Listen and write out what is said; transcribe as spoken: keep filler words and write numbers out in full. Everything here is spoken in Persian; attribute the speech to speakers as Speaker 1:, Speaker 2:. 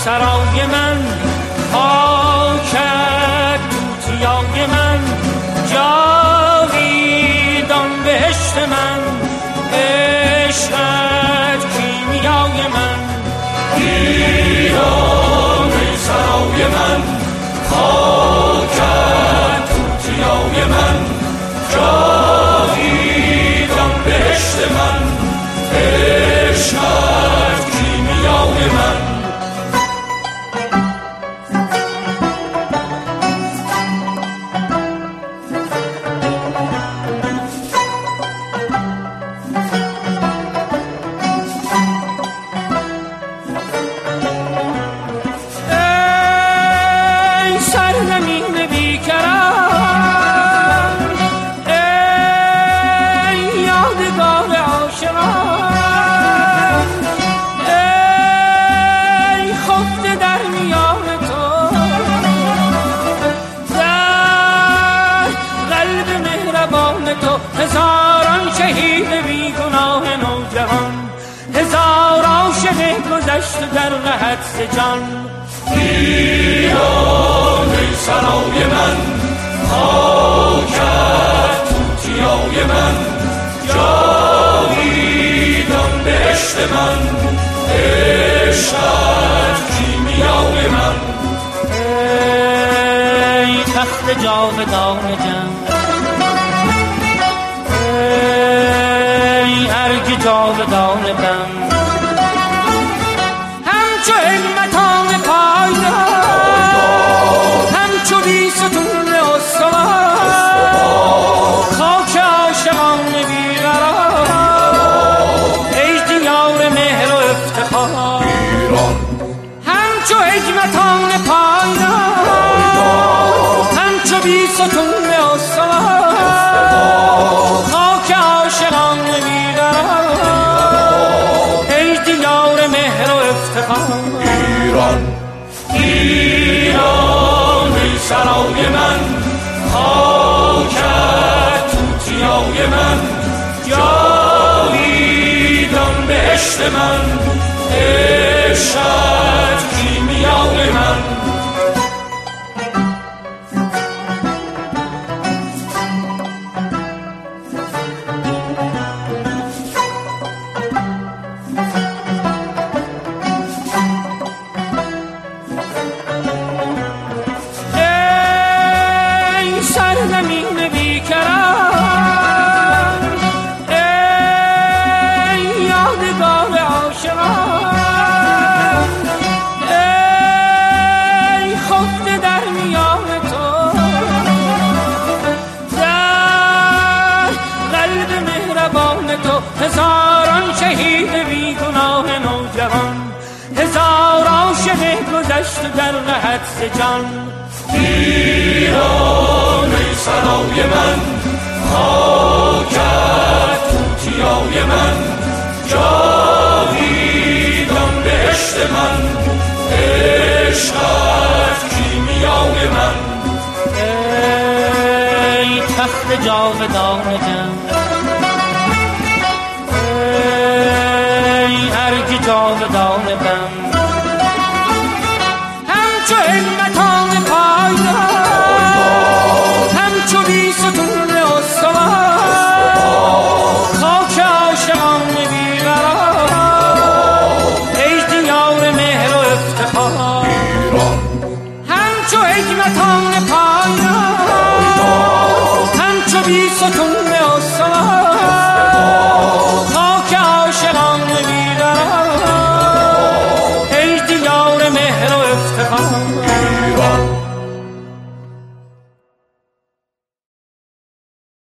Speaker 1: سرای من، خاکت توتیای من، جاویدان بهشت من، عشقت کیمیای من.
Speaker 2: ایران ای سرای من، خاکت توتیای من، جاویدان بهشت من، عشقت کیمیای من.
Speaker 1: هزاران شهید بیگناه نوجوان، هزار عاشق گذشته در قحط ز جان.
Speaker 2: ایران ای سرای من، خاکت توتیای من، جاویدان بهشت من، عشقت کیمیای من.
Speaker 1: ای تخت جاودان جنگ، ای ارگ جاودان بم، همچو علمتان پایدار، همچو بیستون استوار، خاک عاشقان بیقرار، ای دیار مهر و افتخار. همچو حکمتان پایدار، همچو بیستون استوار، خاک عاشقان بیقرار، ای دیار مهر و افتخار.
Speaker 2: ایران ایران ای سرای من، خاکت توتیای من، جاویدان بهشت من، عشقت کیمیای من.
Speaker 1: هزاران شهید بیگناه نوجوان، هزار عاشق گذشته در قحط ز جان.
Speaker 2: ایران ای سرای من، خاکت توتیای من، جاویدان بهشت من، عشقت کیمیای من.
Speaker 1: ای تخت جاودان جنگ، ای ارگ جاودان بم، همچو علمتان پایدار، همچو بیستون استوار، خاک عاشقان بیقرار، ای دیار مهر و افتخار. همچو حکمتان پایدار، همچو بیستون استوار، خاک عاشقان بیقرار، ای دیار مهر و افتخار.